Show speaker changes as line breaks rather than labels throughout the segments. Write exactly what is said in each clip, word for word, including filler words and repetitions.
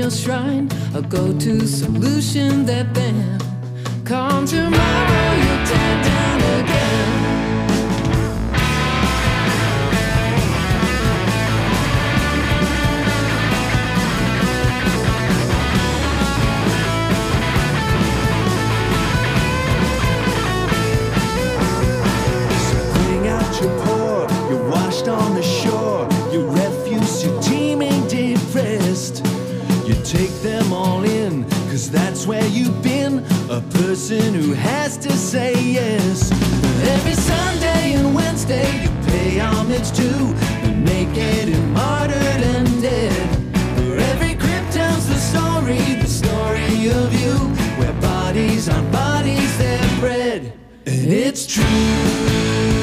your shrine, a go-to solution that then come tomorrow you'll tear down again.
On the shore, your refuse, your teeming depressed. You take them all in, cause that's where you've been. A person who has to say yes. Every Sunday and Wednesday you pay homage to the naked and martyred and dead. For every crypt tells the story, the story of you, where bodies on bodies they're bred. And it's true.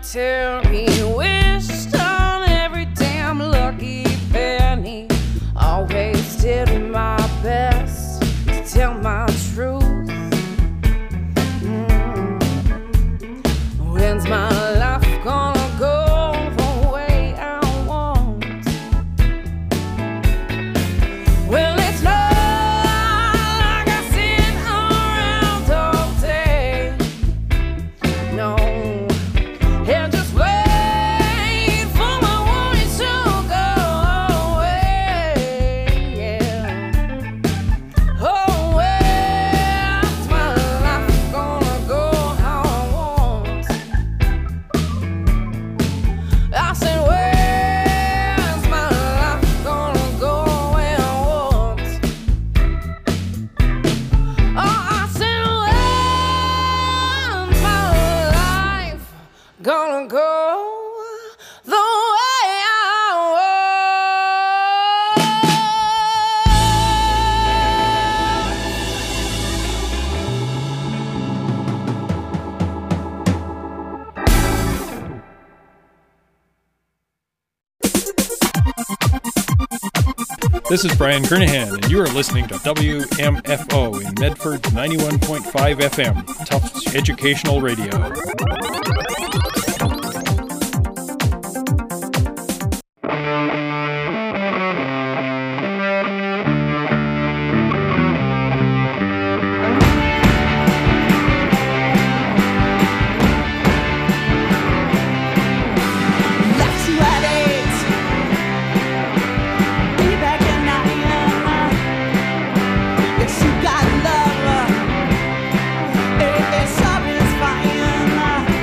till he wished on every damn lucky penny. Always did my best to tell my truth. Mm. When's my life gonna go the way I want? Well, it's not like I sit around all day. No, and just wait for my worries to go away. Yeah. Oh, where's my life gonna go how I want? I said, where's my life gonna go where I want? Oh, I said, where's my life gonna go the way I want?
This is Brian Kernahan, and you are listening to W M F O in Medford ninety-one point five F M, Tufts Educational Radio.
Left you at eight, be back at nine. If you got love, it, it's satisfying.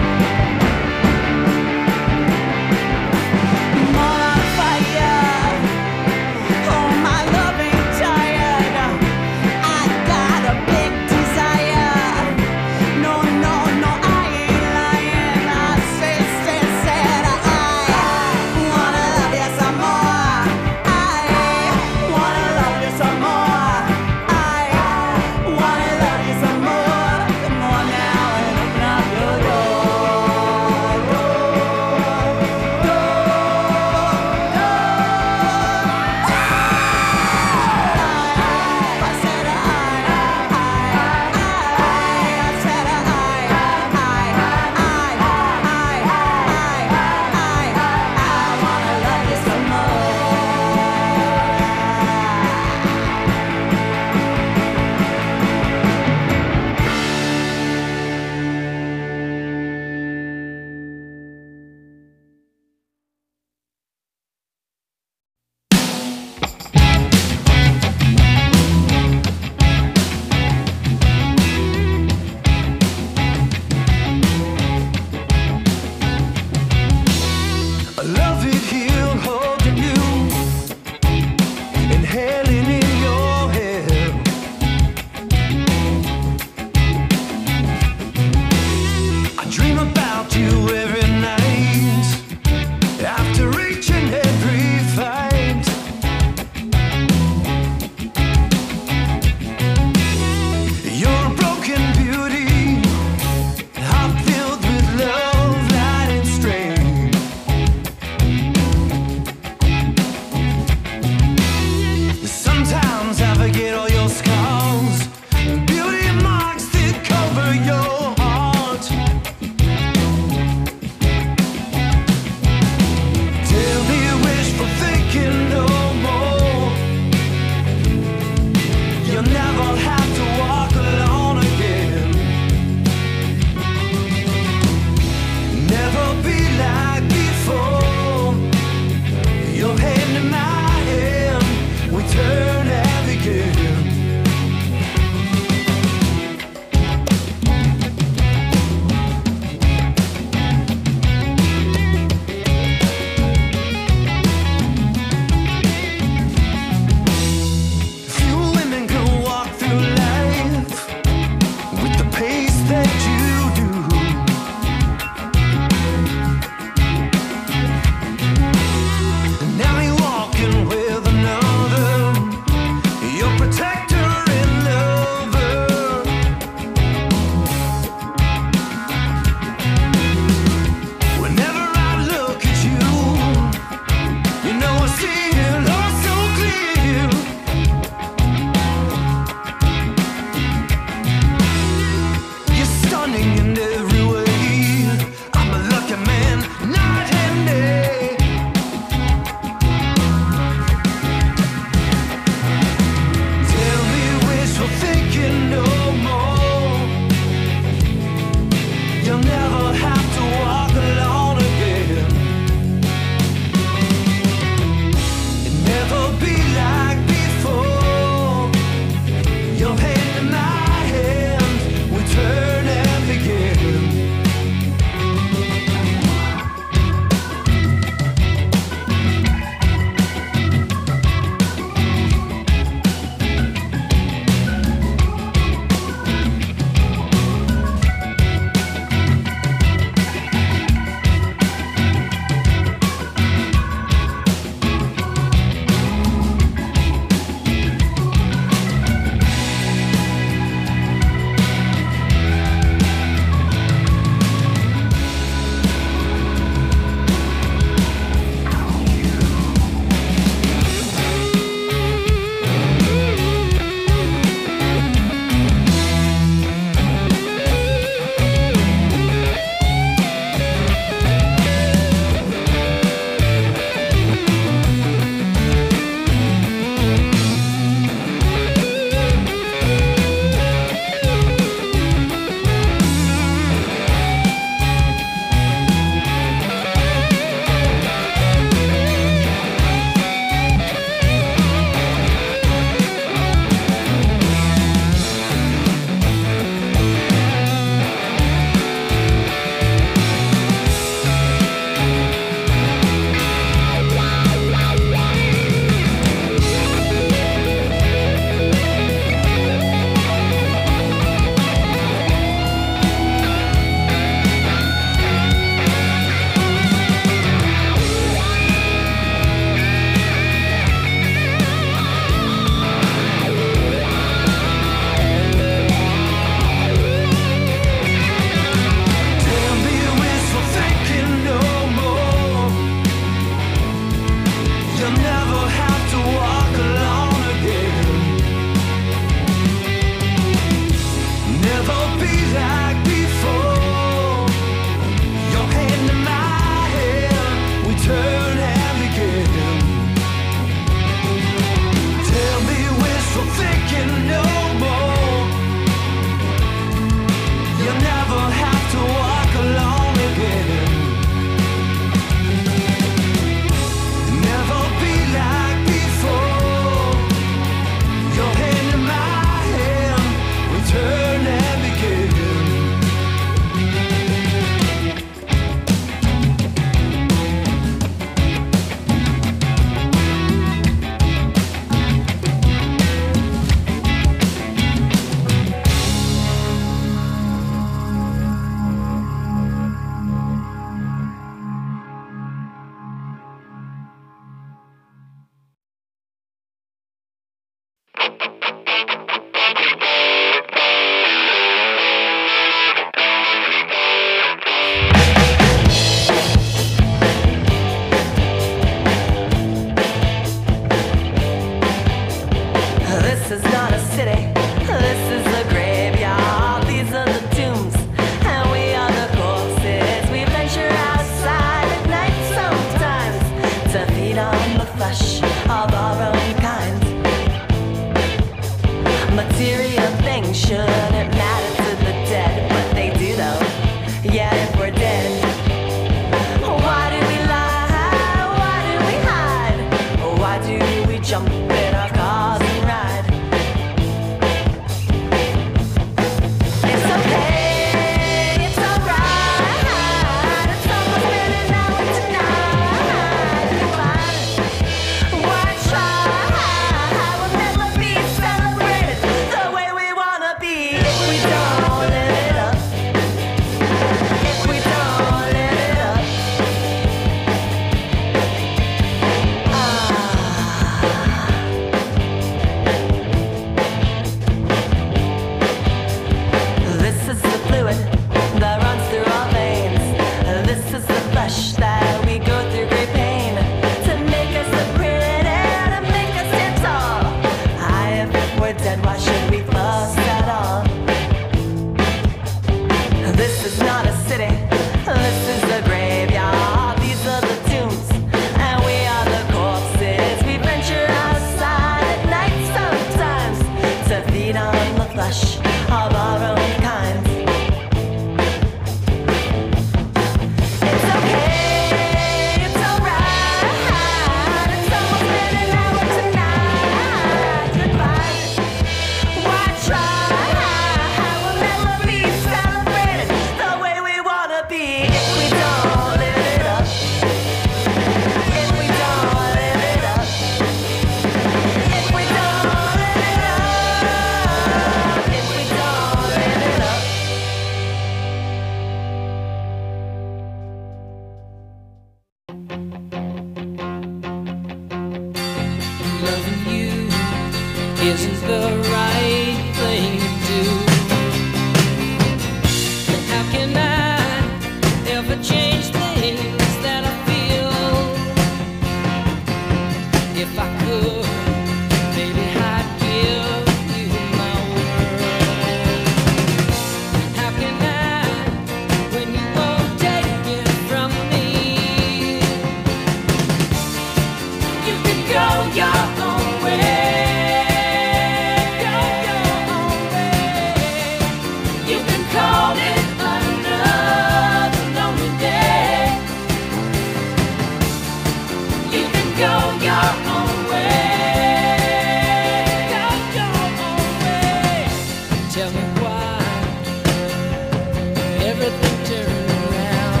Tell me why everything turned around.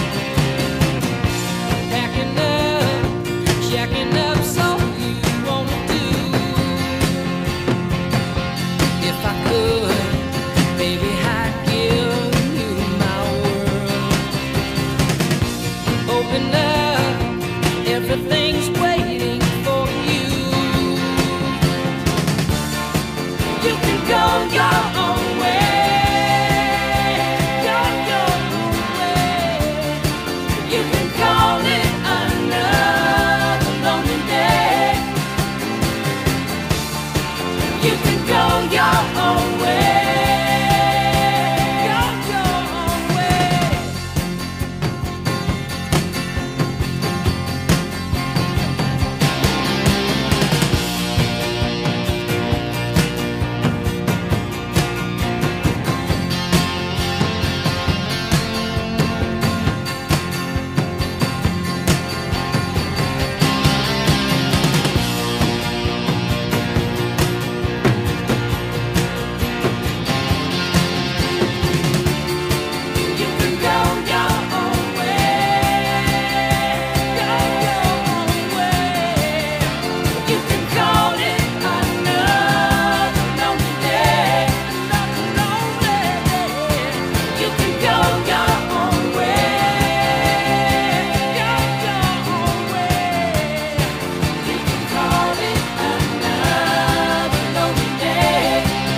Packing up, jacking up, so you wanna do. If I could, baby, I'd give you my world. Open up, everything's waiting for you. You can go your own way, go your own way. You can call it another lonely day. You can go your own way, go your own way. You can go your own way, go your own way. You can call it another lonely day, another lonely day. You can go your own way, go your own way. You can call it another lonely day.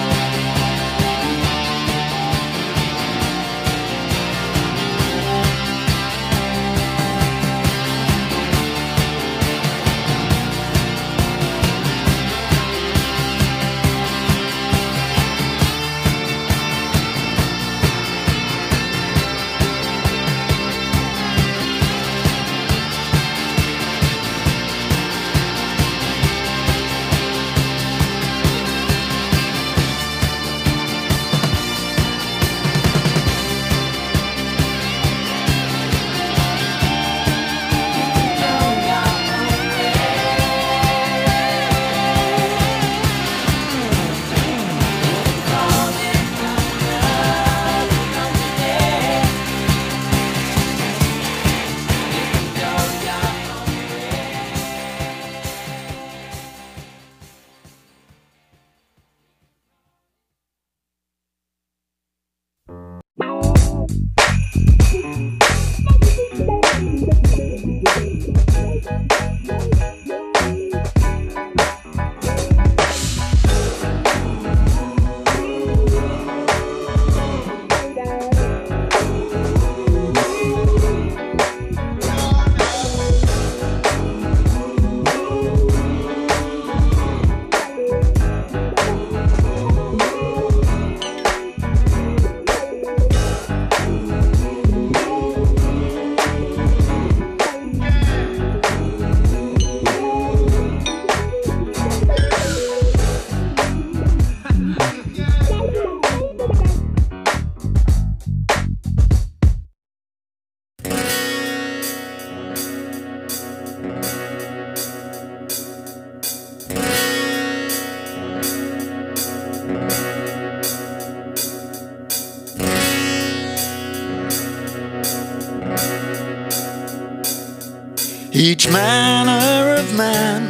Each manner of man,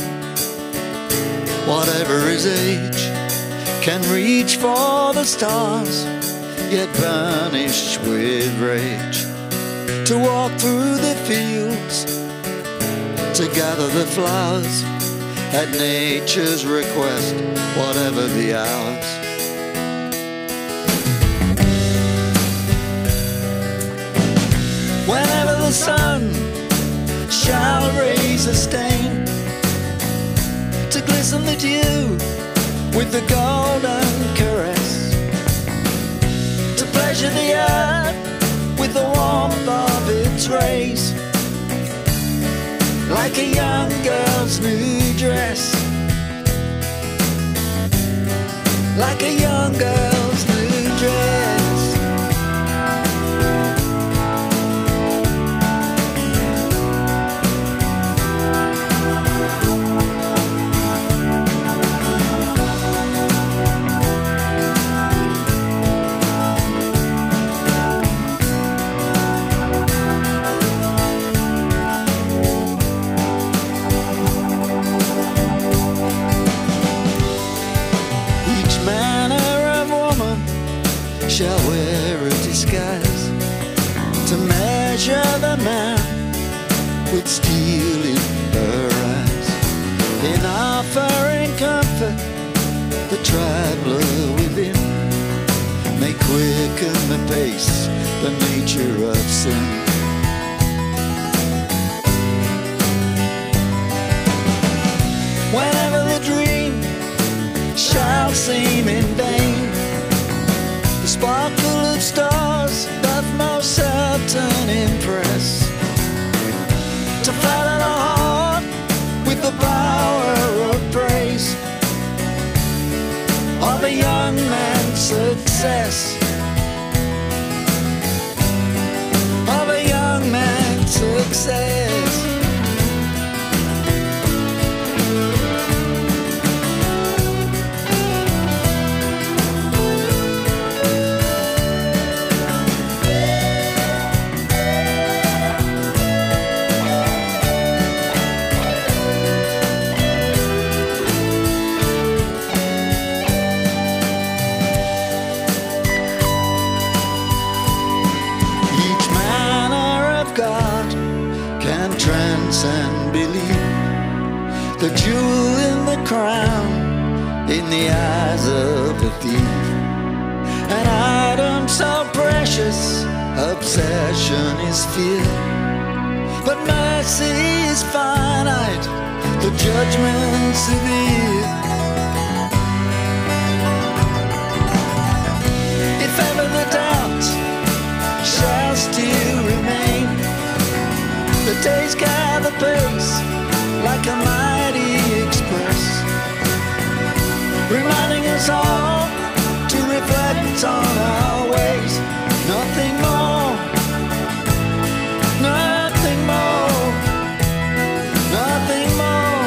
whatever his age, can reach for the stars, yet burnished with rage. To walk through the fields, to gather the flowers, at nature's request, whatever the hours. Whenever the sun shall raise a stain, to glisten the dew with the golden caress, to pleasure the earth with the warmth of its rays, like a young girl's new dress, like a young girl's new dress. shall wear a disguise to measure the man with steel in her eyes. In offering comfort, the traveler within may quicken the pace, the nature of sin. Whenever the dream shall seem in vain, the sparkle of stars doth most certain impress. To flatter the heart with the power of praise of a young man's success, of a young man's success. And believe the jewel in the crown in the eyes of a thief, an item so precious, obsession is fear, but mercy is finite, the judgment severe. If ever the doubt shall still remain, the days gather pace like a mighty express, reminding us all to reflect on our ways. Nothing more, nothing more, nothing more,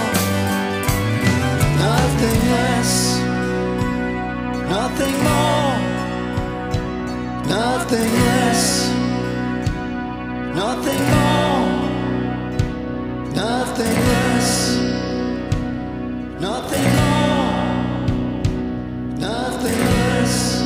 nothing less, nothing more, nothing less, nothing more. Nothing less, nothing more, nothing less.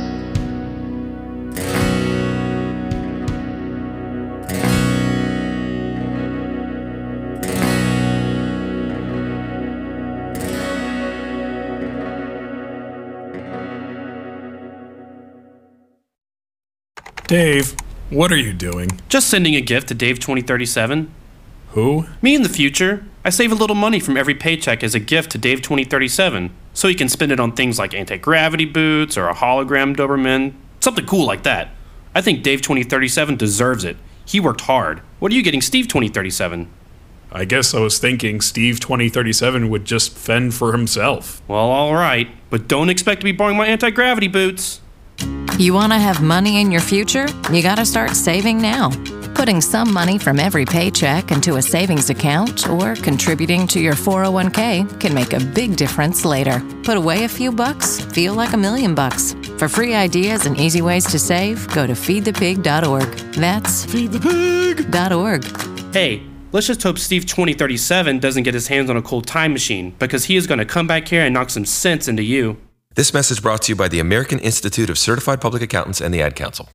Dave, what are you doing?
Just sending a gift to Dave twenty thirty-seven.
Who?
Me in the future. I save a little money from every paycheck as a gift to Dave twenty thirty-seven, so he can spend it on things like anti-gravity boots or a hologram Doberman, something cool like that. I think Dave twenty thirty-seven deserves it. He worked hard. What are you getting Steve twenty thirty-seven?
I guess I was thinking Steve twenty thirty-seven would just fend for himself.
Well, alright, but don't expect to be borrowing my anti-gravity boots.
You want to have money in your future? You got to start saving now. Putting some money from every paycheck into a savings account or contributing to your four oh one k can make a big difference later. Put away a few bucks, feel like a million bucks. For free ideas and easy ways to save, go to feed the pig dot org. That's feed the pig dot org.
Hey, let's just hope Steve twenty thirty-seven doesn't get his hands on a cold time machine, because he is going to come back here and knock some sense into you.
This message brought to you by the American Institute of Certified Public Accountants and the Ad Council.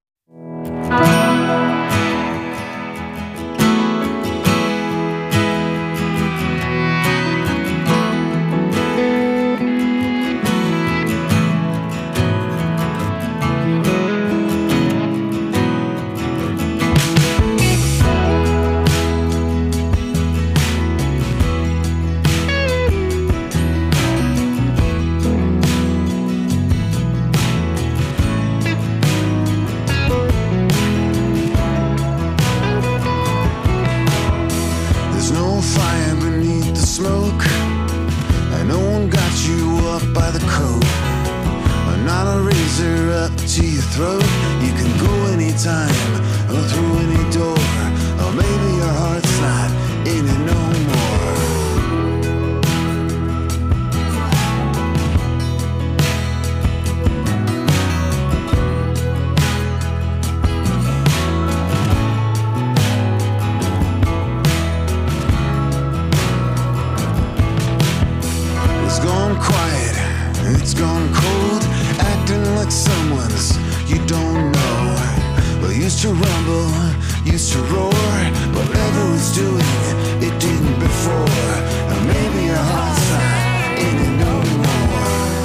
It's gone quiet, it's gone cold, acting like someone's you don't know. Well, used to rumble, used to roar. Whatever it's doing, it didn't before. Or maybe your heart's not in it no more.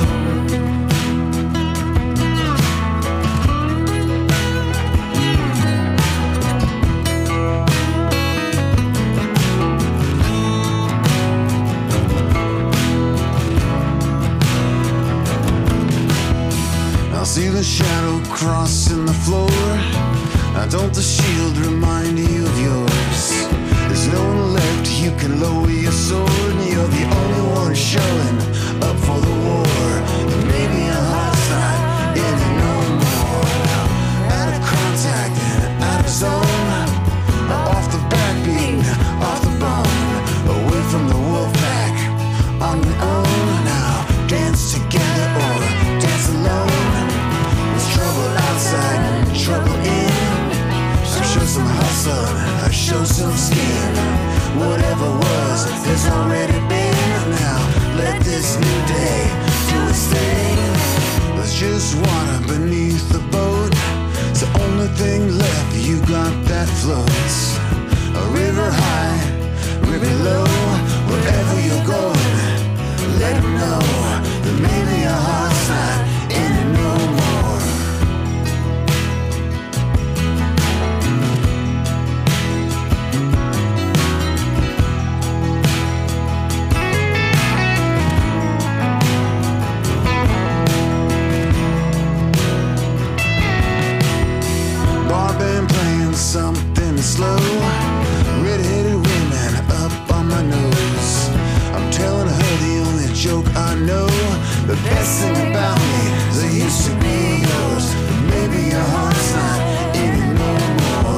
See the shadow crossing the floor. Now don't the shield remind you of yours? There's no one left, you can lower your sword. And you're the only one showing up for the war. And maybe your heart's not in it no more. Out of contact and out of zone. Off the backbeat, off the bone. Away from the wolf pack, on your own. Now dance together or dance alone. Trouble outside, trouble in. So show some hustle, or show some skin. Whatever was, there's already been. Now let this new day do its thing. There's just water beneath the boat. It's the only thing left, you got that floats. A river high, river low. Wherever you're going, let them know that maybe your heart's not in it no more. Something slow, red-headed women up on my nose. I'm telling her the only joke I know. The best thing about me is I used to be yours. But maybe your heart's not in it no more.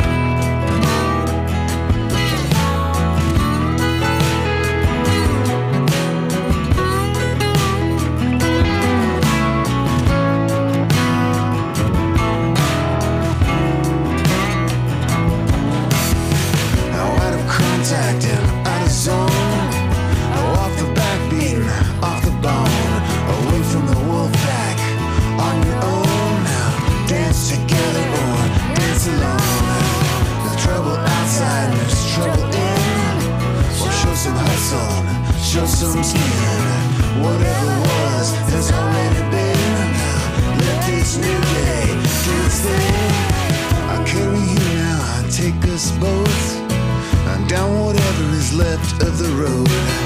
Acting out of zone, off the backbeat, off the bone, away from the wolf pack, on your own. Now dance together or dance alone. There's trouble outside, there's trouble in. Well, show some hustle, show some skin. Whatever was, there's already been. Now let this new day do its thing. I carry you now, I take us both. And down whatever is left of the road.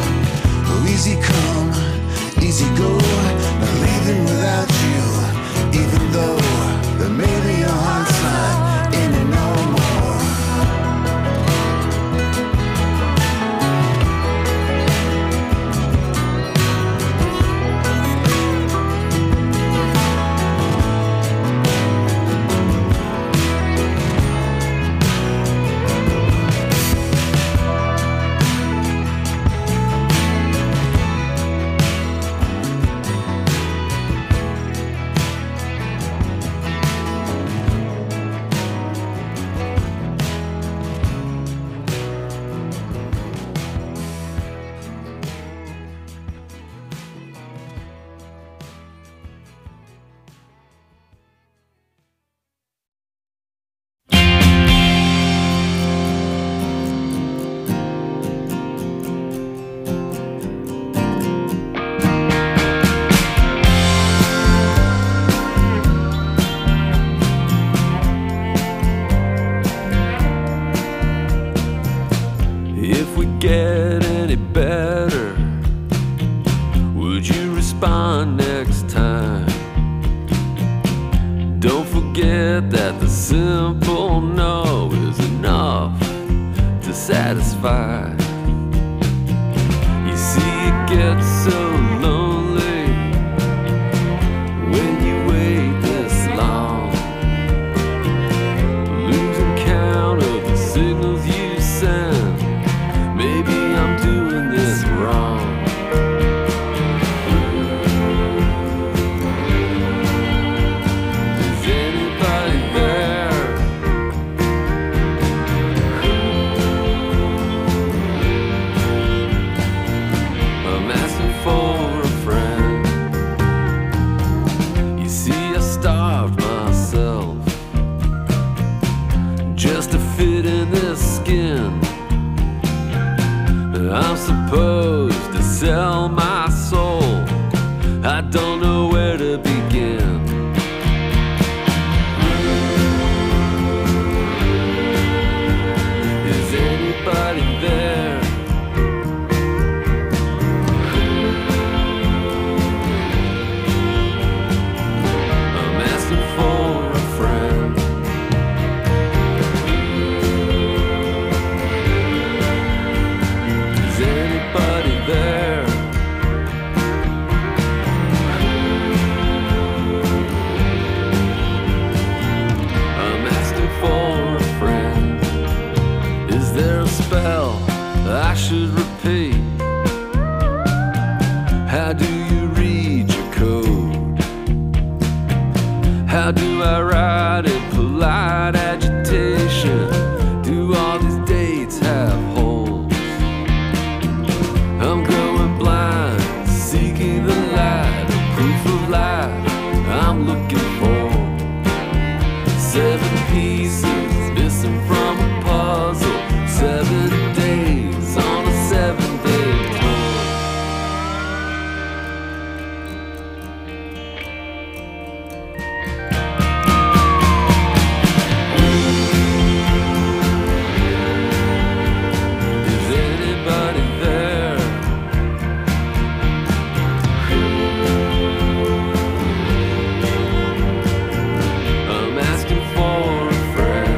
Oh, easy come, easy go. Not leaving without you, even though that maybe your heart's not in it no more. Starved myself. How do I ride in polite agitation? Do all these dates have holes? I'm going blind, seeking the light, the proof of life I'm looking for. Seven pieces missing from a puzzle. Seven days on a seven-day tour. Is anybody there? I'm asking for a friend.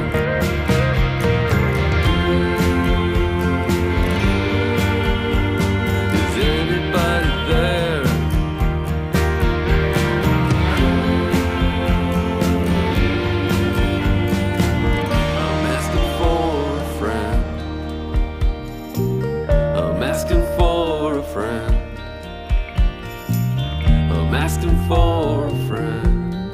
Is anybody there? I'm asking for a friend. I'm asking for a friend. I'm asking for a friend.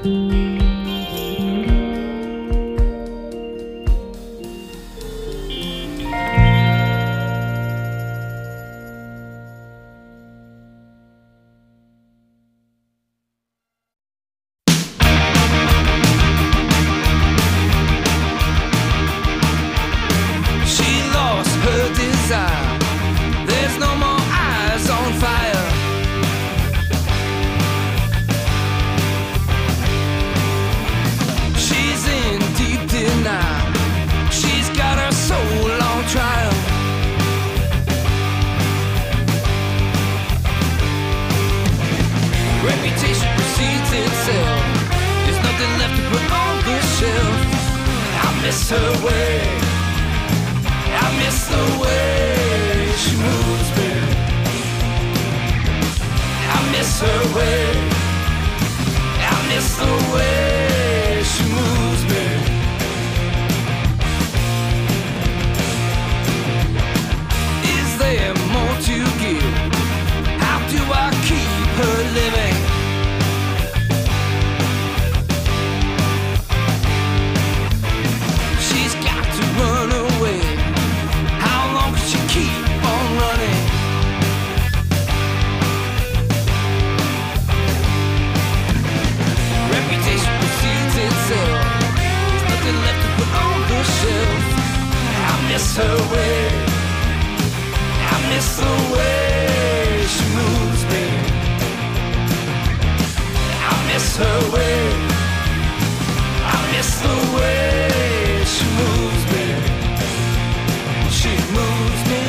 She lost her desire. There's no more eyes on fire. She's in deep denial. She's got her soul on trial. Reputation precedes itself. There's nothing left to put on the shelf. I miss her way. I miss the way she moves me. I miss her way. I miss the way she moves me. Is there more to give? How do I keep her living? She's got to run away. How long can she keep on running? Reputation precedes itself. There's nothing left to put on the shelf. I miss her way. I miss the way she moves me. I miss her way. I miss the way she moves me. She moves me.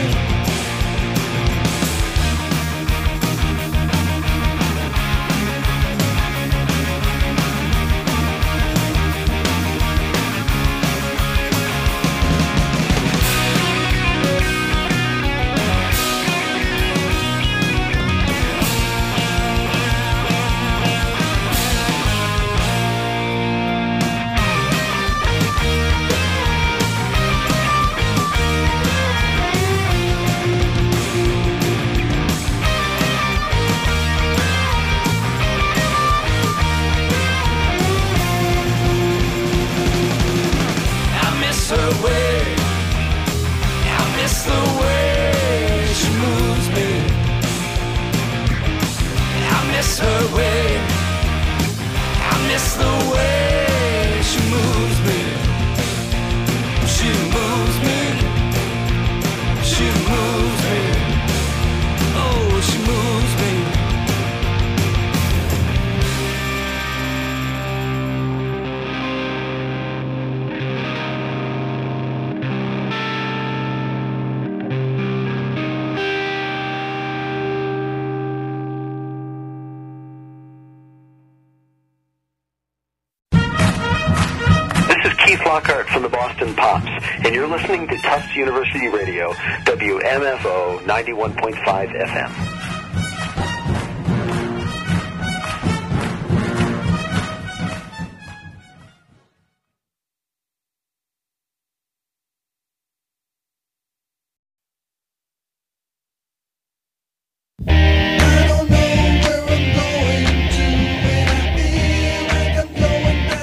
Lockhart from the Boston Pops, and you're listening to Tufts University Radio, W M F O ninety-one point five F M.
I don't know where I'm going to, and I feel like I'm going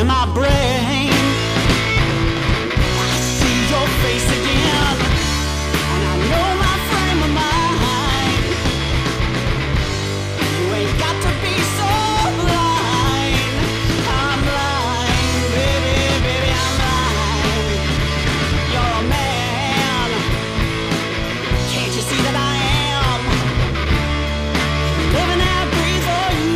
in my brain. I see your face again, and I know my frame of mind. You ain't got to be so blind. I'm blind, baby, baby, I'm blind. You're a man. Can't you see that I am living and breathe for you?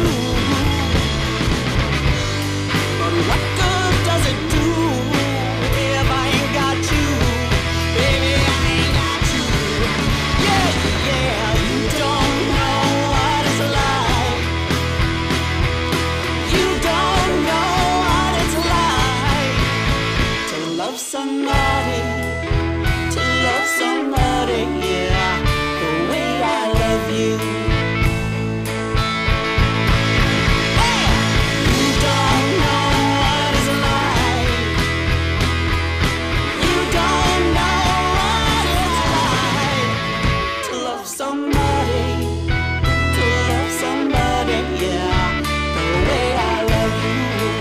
But what good does it do if I ain't got you? Baby, I ain't got you. Yeah, yeah, you don't know what it's like. You don't know what it's like to love somebody, to love somebody, yeah, the way I love you. Hey! You don't know what it's like. You don't know what it's like to love somebody, to love somebody, yeah, the way I love you.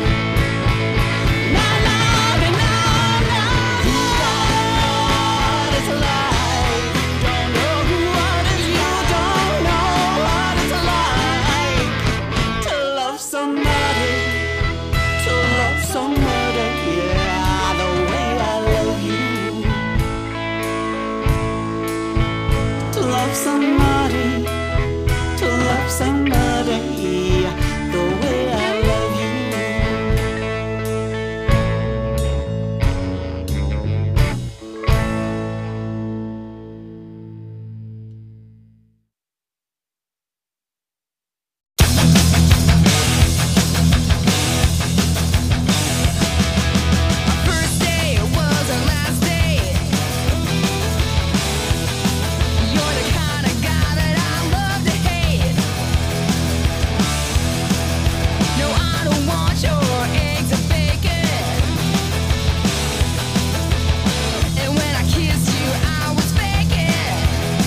Na na na na na. You don't know what it's like. Don't know what it's. You don't know what it's like to love somebody, to love somebody, yeah, the way I love you. To love somebody, to love somebody, the way I love you.
First day was our last day. You're the kind of guy that I love to hate. No, I don't want your eggs or bacon. And when I kissed you, I was faking.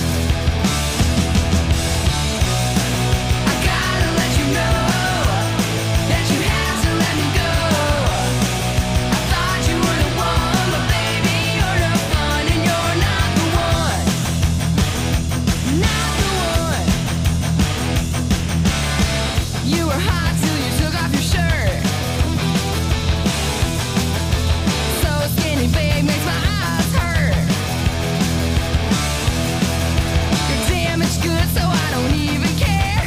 I gotta let you know that you had to let me go. I thought you were the one, but baby, you're no fun, and you're not the one. Not the one. You were hot till you took off your shirt. So skinny, babe, makes my eyes hurt. You're damaged goods, so I don't even care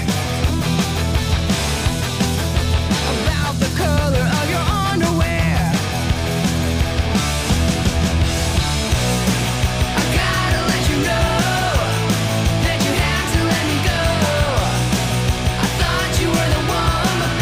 about the color of your underwear. I gotta let you know that you had to let me go. I thought you were the one, but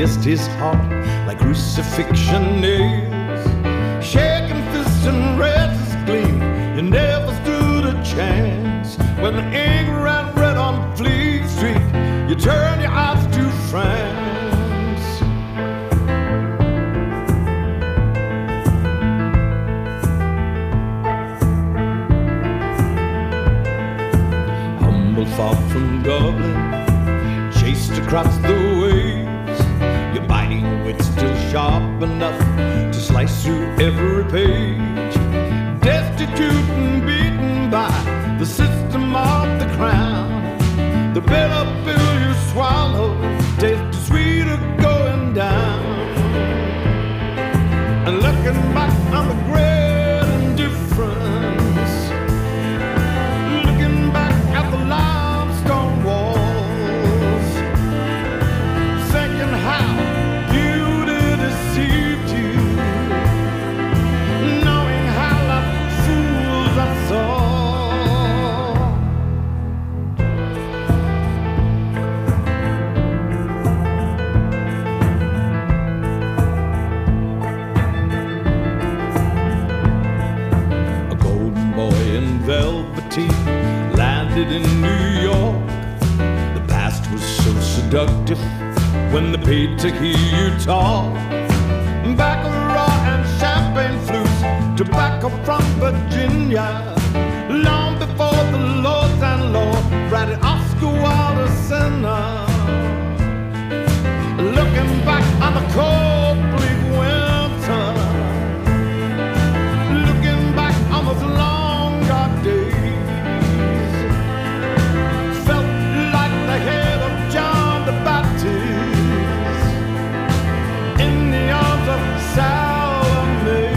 pierced his heart like crucifixion nails. Shaking fists and razors gleam, you never stood a chance. When the ink ran red on Fleet Street, you turned your eyes to France. Far from Dublin, chased across the waves, your biting wit still sharp enough to slice through every page. Destitute and beaten by the system of the crown, the bitter pill you swallow tastes sweeter going down. And looking back on the great indifference, looking back at the life landed in New York. The past was so seductive when they paid to hear you talk. Baccarat and champagne flutes, tobacco from Virginia. Long before the Lords and Lord writing Oscar Wilde sinner. Looking back on the cold bleak winter, looking back on those long dark days. The head of John the Baptist in the arms of Salome.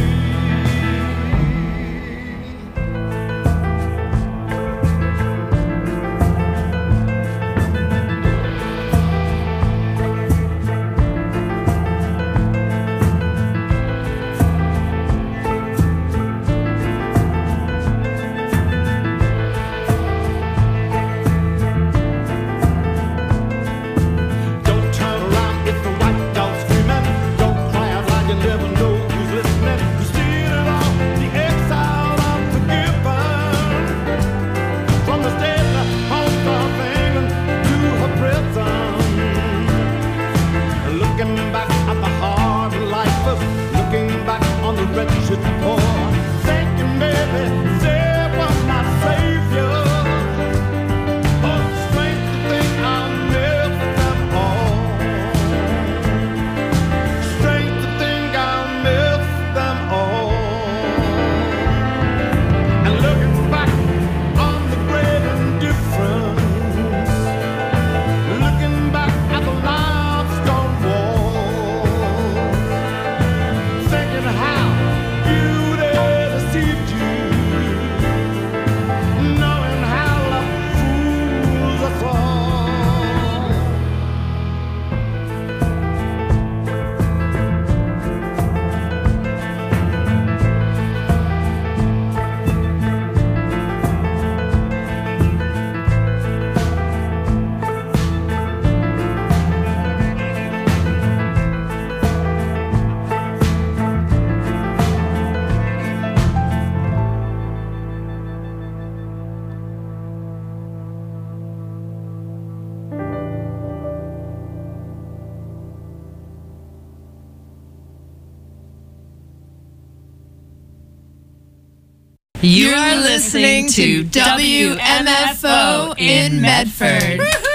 You are listening to W M F O in Medford.